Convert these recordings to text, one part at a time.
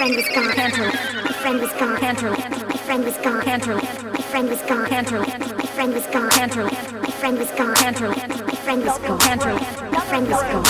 friend was gone. My friend was gone. My friend was gone. My friend was gone. My friend was gone. My friend was gone. My friend was gone. My friend was gone.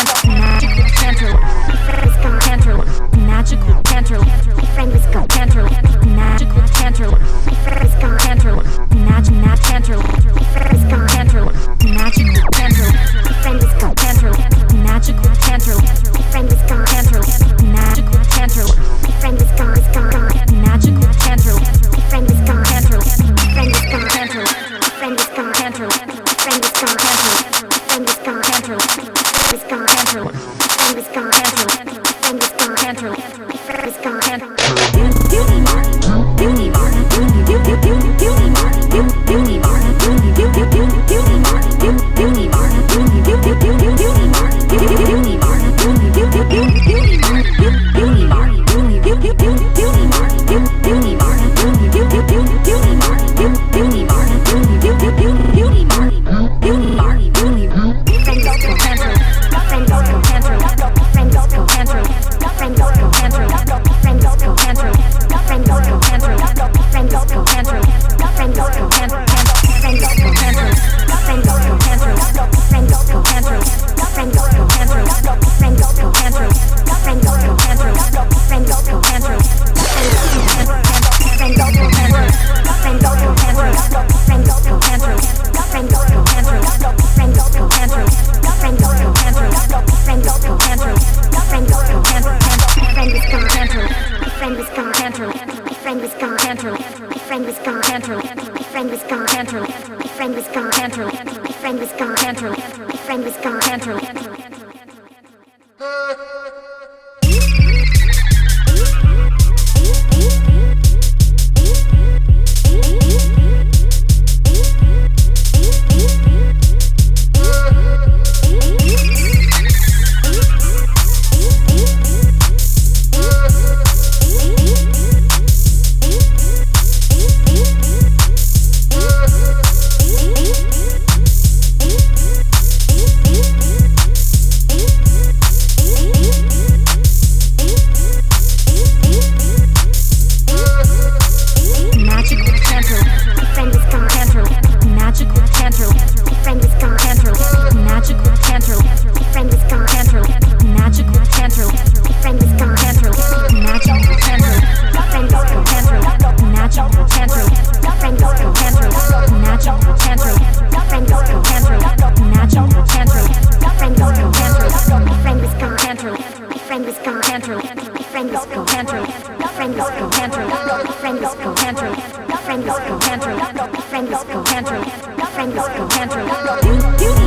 Magical tantra. My friend was gone. Magical tantra. My friend was gone. Magical tantra. My friend was gone. Magical tantra. My friend was gone. Magical tantra. My friend was gone. Magical tantra. My friend was gone. Magical tantra. My friend was gone. My friend was gone. My friend was gone. My friend was gone. My friend was gone. My friend was gone. My friend was gone. My friend was gone. Beauty mark. Beauty mark. Beauty mark. Beauty mark. Beauty mark. Beauty mark. Beauty mark. Beauty mark.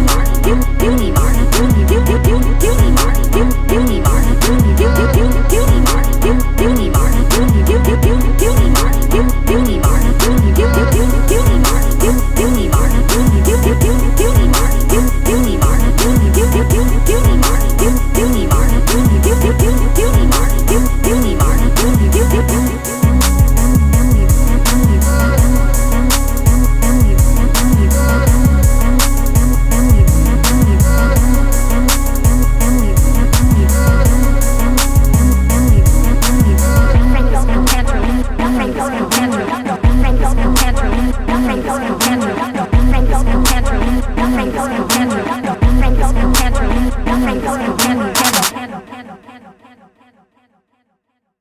Beauty mark.